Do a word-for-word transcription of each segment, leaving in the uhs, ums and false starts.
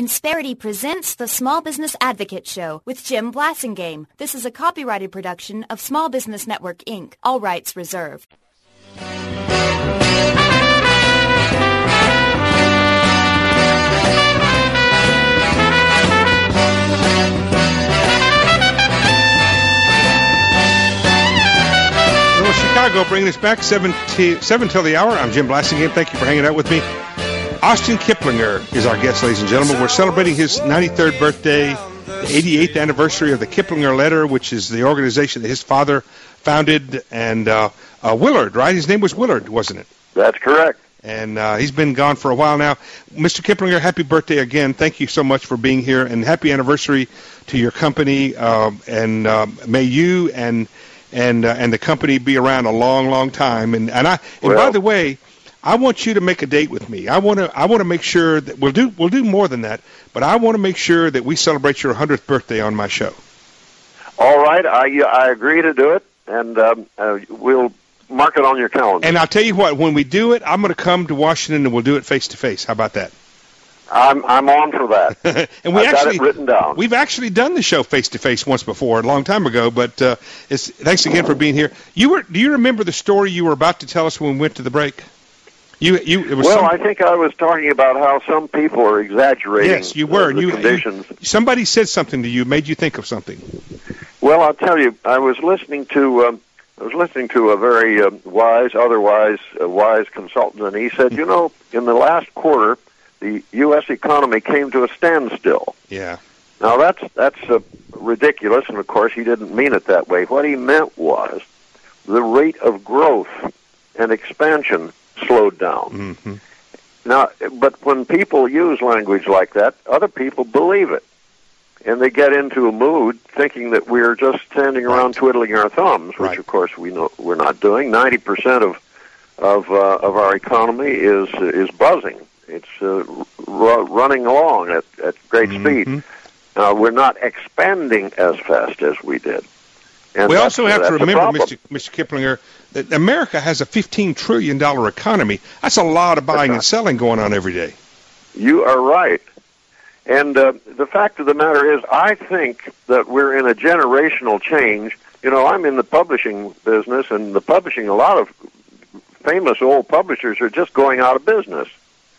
Insperity presents the Small Business Advocate Show with Jim Blasingame. This is a copyrighted production of Small Business Network, Incorporated. All rights reserved. Well, Chicago bringing us back seven, t- seven till the hour. I'm Jim Blasingame. Thank you for hanging out with me. Austin Kiplinger is our guest, ladies and gentlemen. We're celebrating his ninety-third birthday, the eighty-eighth anniversary of the Kiplinger Letter, which is the organization that his father founded, and uh, uh, Willard, right? His name was Willard, wasn't it? That's correct. And uh, he's been gone for a while now. Mister Kiplinger, happy birthday again. Thank you so much for being here, and happy anniversary to your company. Uh, and uh, may you and and uh, and the company be around a long, long time. And and I and well, by the way, I want you to make a date with me. I want to. I want to make sure that we'll do. We'll do more than that, but I want to make sure that we celebrate your hundredth birthday on my show. All right, I I agree to do it, and um, uh, we'll mark it on your calendar. And I'll tell you what. When we do it, I'm going to come to Washington, and we'll do it face to face. How about that? I'm I'm on for that. And we I've actually got it written down. We've actually done the show face to face once before, a long time ago. But uh, it's, thanks again for being here. You were. Do you remember the story you were about to tell us when we went to the break? You, you, it was well, some... I think I was talking about how some people are exaggerating. Yes, you were. Uh, the you, conditions. You, somebody said something to you, made you think of something. Well, I'll tell you. I was listening to um, I was listening to a very uh, wise, otherwise uh, wise consultant, and he said, you know, in the last quarter, the U S economy came to a standstill. Yeah. Now that's that's uh, ridiculous, and of course he didn't mean it that way. What he meant was the rate of growth and expansion slowed down. Mm-hmm. Now, but when people use language like that, other people believe it, and they get into a mood thinking that we're just standing around right. twiddling our thumbs, which right. of course we know we're not doing. Ninety percent of of uh, of our economy is uh, is buzzing. It's uh, r- running along at, at great mm-hmm. speed. Now, we're not expanding as fast as we did. And we also have to remember, Mister Mister Kiplinger, that America has a fifteen trillion dollars economy. That's a lot of buying and selling going on every day. You are right. And uh, the fact of the matter is, I think that we're in a generational change. You know, I'm in the publishing business, and the publishing, a lot of famous old publishers are just going out of business.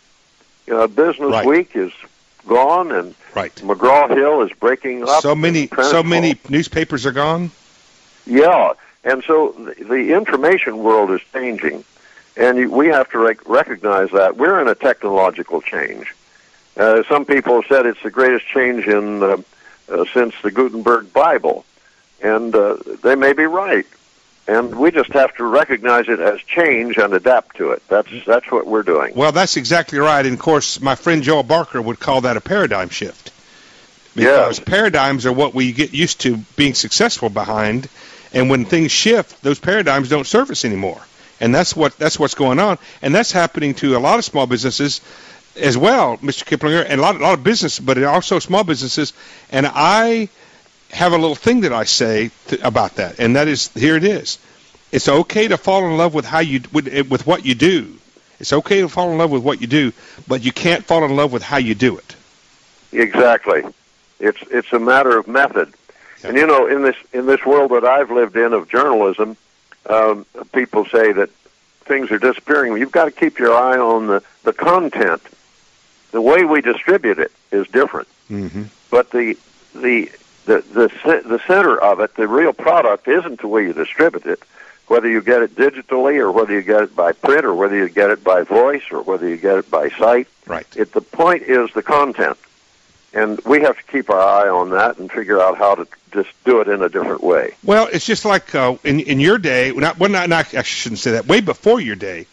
You know, Business right. Week is gone, and right. McGraw-Hill is breaking up. So many, so many newspapers are gone. Yeah, and so the, the information world is changing, and you, we have to rec- recognize that. We're in a technological change. Uh, some people have said it's the greatest change in uh, uh, since the Gutenberg Bible, and uh, they may be right. And we just have to recognize it as change and adapt to it. That's that's what we're doing. Well, that's exactly right. And, of course, my friend Joel Barker would call that a paradigm shift. Because yes. paradigms are what we get used to being successful behind. And when things shift, those paradigms don't serve us anymore. And that's what that's what's going on. And that's happening to a lot of small businesses as well, Mister Kiplinger, and a lot, a lot of business, but also small businesses. And I have a little thing that I say to, about that, and that is, here it is. It's okay to fall in love with how you with, with what you do. It's okay to fall in love with what you do, but you can't fall in love with how you do it. Exactly. It's it's a matter of method. And, you know, in this in this world that I've lived in of journalism, um, people say that things are disappearing. You've got to keep your eye on the, the content. The way we distribute it is different. Mm-hmm. But the, the the the the center of it, the real product, isn't the way you distribute it. Whether you get it digitally or whether you get it by print or whether you get it by voice or whether you get it by sight. Right. It, the point is the content. And we have to keep our eye on that and figure out how to just do it in a different way. Well, it's just like uh, in in your day. Not, well, not, not I shouldn't say that. Way before your day,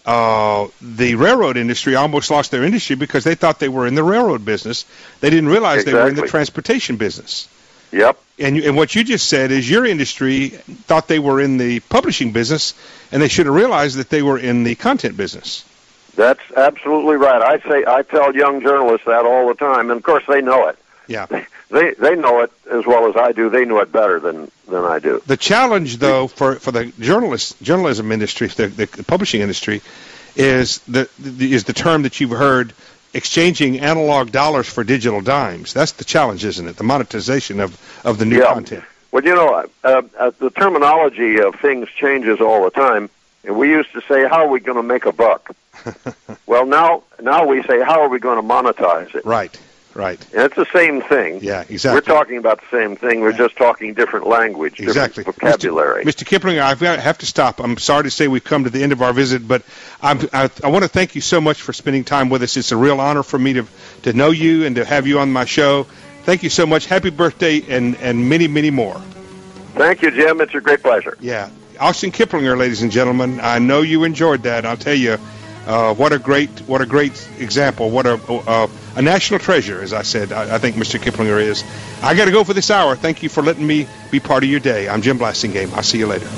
uh, the railroad industry almost lost their industry because they thought they were in the railroad business. They didn't realize exactly. they were in the transportation business. Yep. And and what you just said is your industry thought they were in the publishing business, and they should have realized that they were in the content business. That's absolutely right. I say I tell young journalists that all the time, and of course they know it. Yeah. They they know it as well as I do. They know it better than, than I do. The challenge, though, for, for the journalist journalism industry, the, the publishing industry, is the, the is the term that you've heard, exchanging analog dollars for digital dimes. That's the challenge, isn't it? The monetization of, of the new yeah. content. Well, you know, uh, uh, the terminology of things changes all the time. And we used to say, how are we going to make a buck? Well, now now we say, how are we going to monetize it? Right, right. And it's the same thing. Yeah, exactly. We're talking about the same thing. We're yeah. just talking different language, exactly. different vocabulary. Mister Mister Kiplinger, I've got, I have to stop. I'm sorry to say we've come to the end of our visit, but I'm, I, I want to thank you so much for spending time with us. It's a real honor for me to to know you and to have you on my show. Thank you so much. Happy birthday and, and many, many more. Thank you, Jim. It's a great pleasure. Yeah. Austin Kiplinger, ladies and gentlemen. I know you enjoyed that. I'll tell you, uh, what a great, what a great example. What a uh, a national treasure, as I said. I, I think Mister Kiplinger is. I got to go for this hour. Thank you for letting me be part of your day. I'm Jim Blasingame. I'll see you later.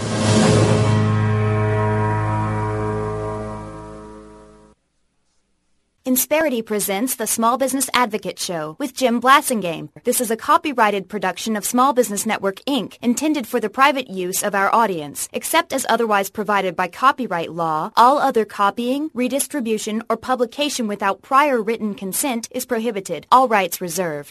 Insperity presents the Small Business Advocate Show with Jim Blasingame. This is a copyrighted production of Small Business Network, Incorporated, intended for the private use of our audience. Except as otherwise provided by copyright law, all other copying, redistribution, or publication without prior written consent is prohibited. All rights reserved.